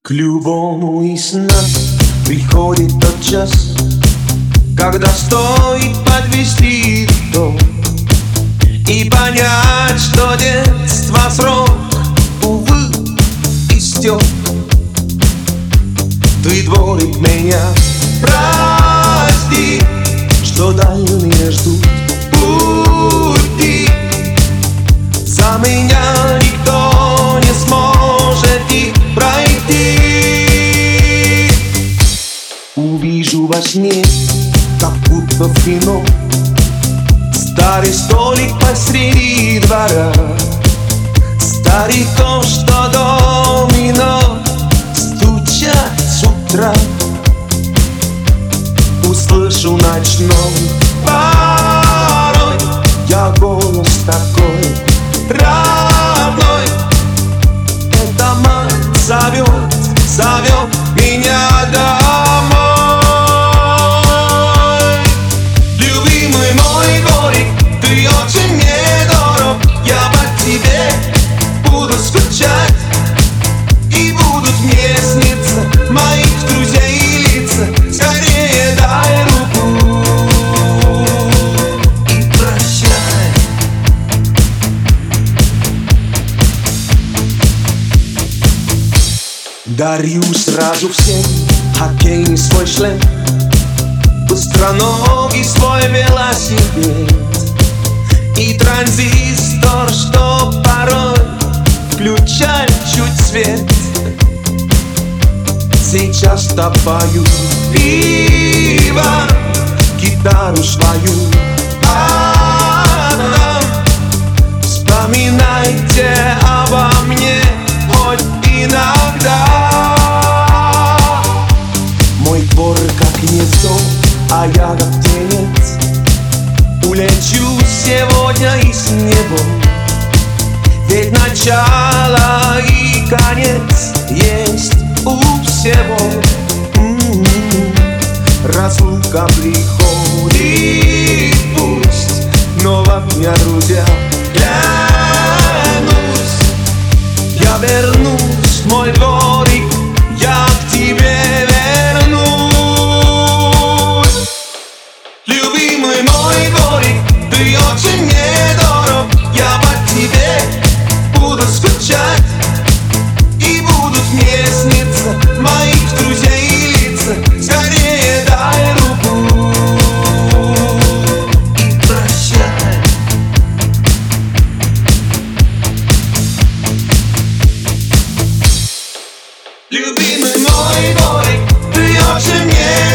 К любому из нас приходит тот час, когда стоит подвести итог и понять, что детство срок, увы, истек. Ты дворик меня, прости, что дальние ждут пути. За меня никто не сможет их пройти. Увижу во сне, как будто в кино, старый столик посреди двора, стариков, что домино стучат с утра. Услышу ночной порой я голос такой родной. Эта мать зовет, зовет меня домой. Любимый мой дворик, ты очень мне дорог. Я по тебе буду скучать, и будут мне сниться моих друзей лица. Скорее дай руку и прощай. Дарю сразу всем хоккейный свой шлем, быстроногий свой велосипед и транзистор, что порой включает чуть свет. Сейчас топаю пиво, гитару свою отдам. Вспоминайте обо мне хоть иногда. Мой двор как гнездо, а я как птенец. Улечу сегодня и с небом, ведь начало и конец есть у всего. Разлука приходит, пусть, но во мне, друзья, клянусь, я вернусь в мой дворик, я к тебе вернусь. Любимый мой дворик, ты очень мне дорог. Я по тебе буду скучать, и будут мне сниться моих друзей лица. Скорее дай руку и прощай. Любимый мой дворик, ты очень мне